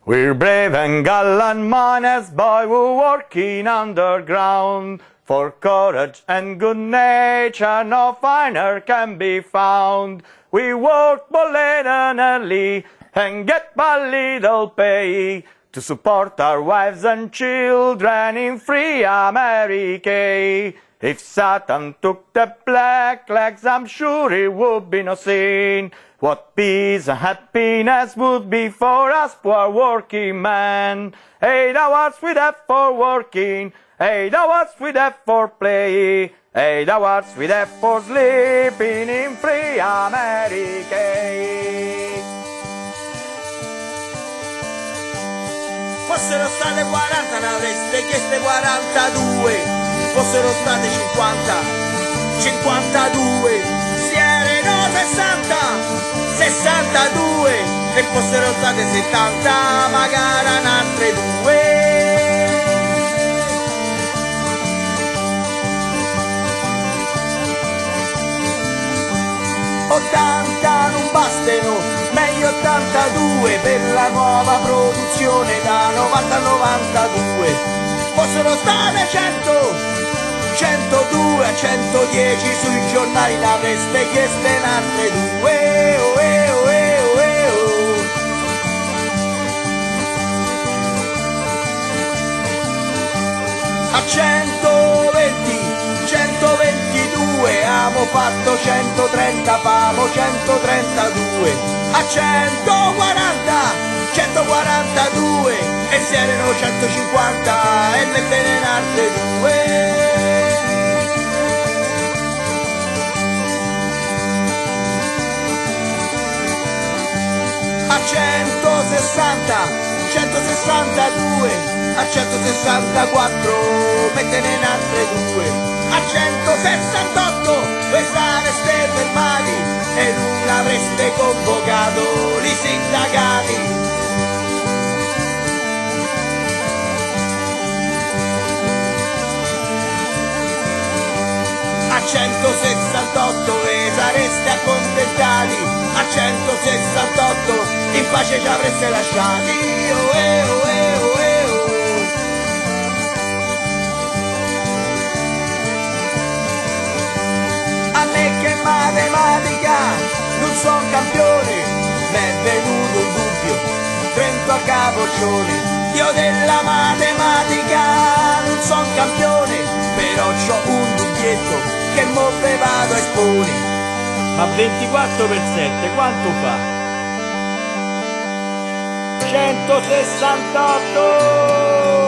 We're brave and gallant miners, boy, we're working underground. For courage and good nature, no finer can be found. We work late and early and get by little pay to support our wives and children in free America. If Satan took the black legs, I'm sure it would be no sin. What peace and happiness would be for us poor working men. 8 hours we have for working, 8 hours we have for play, 8 hours we have for sleeping in free America. Fossero state 40 ne avreste chieste 42, fossero state 50, 52, si erano 60, 62, e fossero state 70, magari un'altre due. 80 non bastano, meglio 82 per la nuova produzione da 90 a 92. Fossero state 100, 102 a 110 sui giornali ne avreste chieste in altre due. Oh, oh, oh. A 120, 122, abbiamo fatto 130, famo 132, a 140, 142, e se erano 150 e mettene in altre due. A 160, 162, a 164, mettene in altre due. A 168 voi sareste fermati e non avreste convocato i sindacati. A 168 vi sareste accontentati, a 168 in pace ci avreste lasciati. Oh, oh, oh, oh. A me che matematica non son campione, m'è venuto un dubbio, Trento a Capoccione. Io della matematica non son campione, però c'ho un dubbietto che mo ve vado a espone. Ma 24 per 7 quanto fa? 168!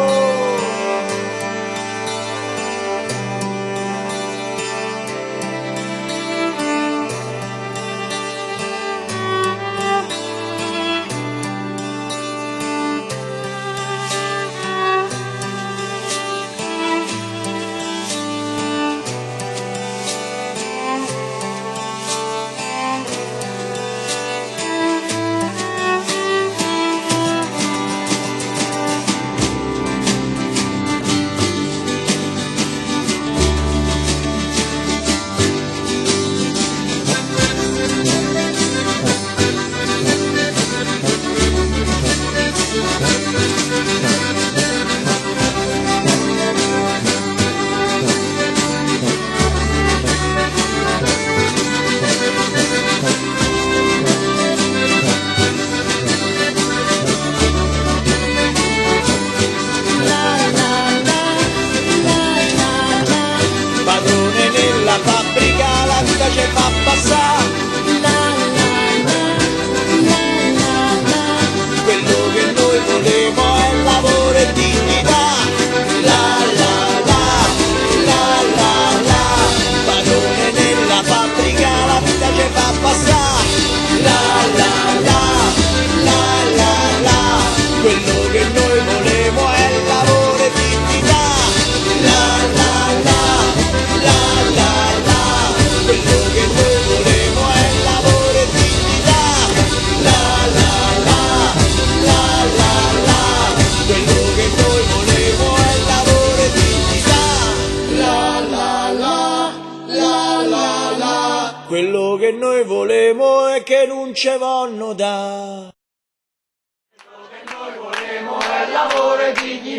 Quello che noi volemo è che non ce vanno da. lavoro e dignità.